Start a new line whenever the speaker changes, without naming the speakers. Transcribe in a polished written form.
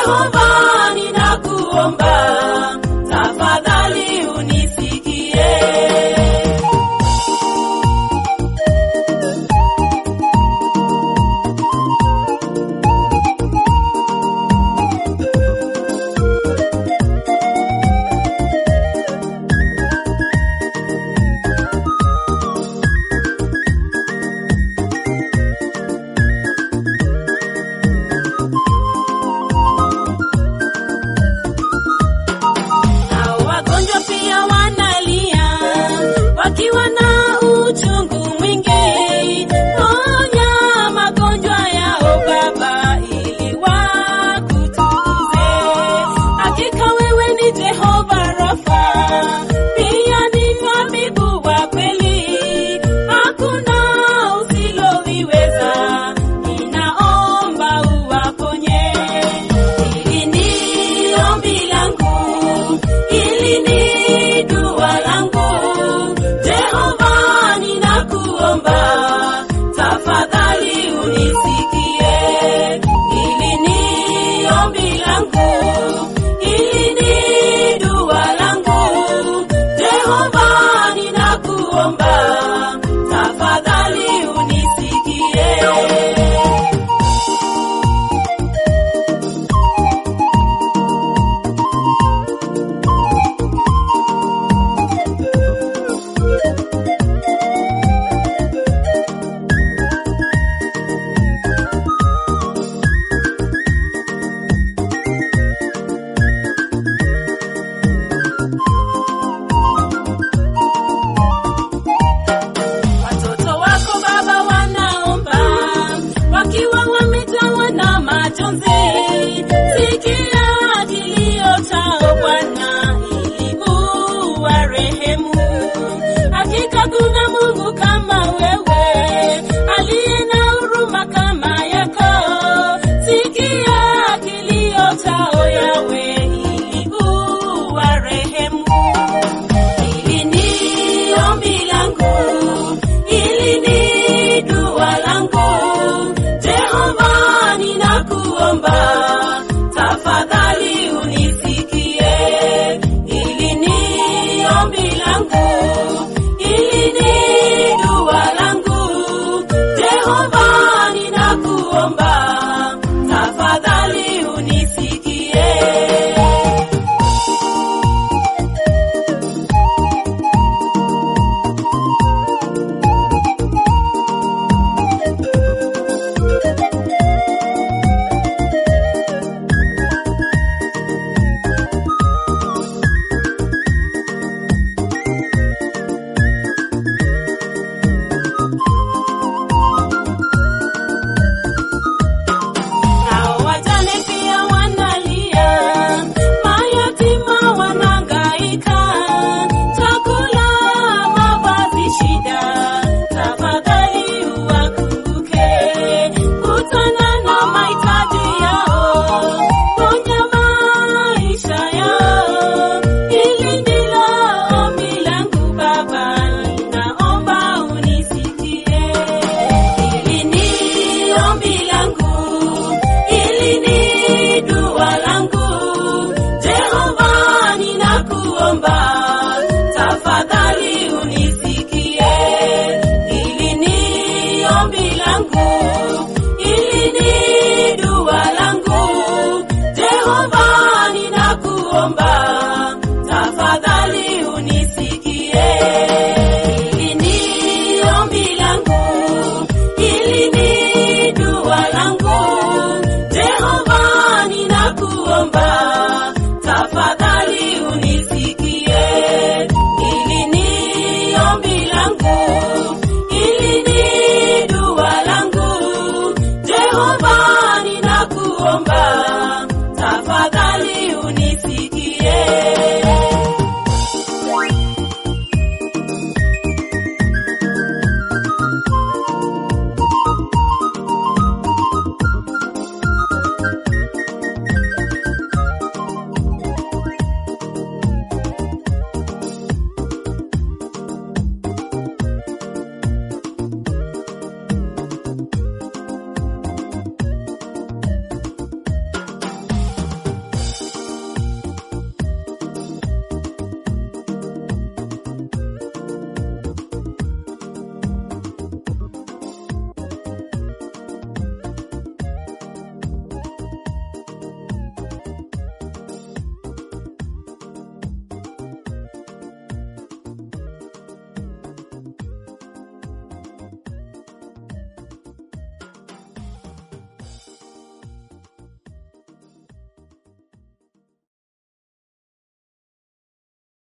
Jehova ninakuomba, tafadhali unisikie. Wakiwa na uchungu mwingi, ponya magonjwa yao Baba, ili wakutukuze. Hakika wewe ni Jehova Rafa, pia ni tabibu wa kweli, hakuna usiloliweza, ninaomba uwaponye. Hili ni ombi langu, hili ni dua langu, Jehova ninakuomba, tafadhali unisikie. Hili ni ombi langu, hili ni dua langu, Jehova ninakuomba, tafadhali unisikie. Wakiwa wamejawa na majonzi, sikia kilio chao Bwana, ili uwarehemu. Hakika kuna Mungu kama wewe, aliye na huruma kama yako. Sikia kilio chao Yawe, ili uwarehemu. Hili ni ombi langu, hili ni dua langu, Jehova ninakuomba, tafadhali unisikie. Hili ni ombi langu, hili ni dua langu, Jehova ninakuomba, tafadhali unisikie. Tafadhali unisikie. Hili ni ombi langu, hili ni dua langu, Jehova ninakuomba, tafadhali unisikie. Hili ni ombi langu, hili ni dua langu, Jehova ninakuomba,